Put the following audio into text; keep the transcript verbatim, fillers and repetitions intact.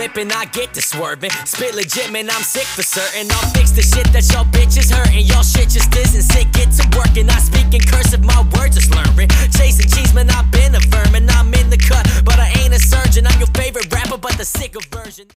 whipping, I get to swerving. Spit legit, man, I'm sick for certain. I'll fix the shit that y'all bitches hurting. Y'all shit just isn't sick, get to working. I speak in cursive, my words are slurring. Chasing cheese, man, I've been a vermin. I'm in the cut, but I ain't a surgeon. I'm your favorite rapper, but the sicker version.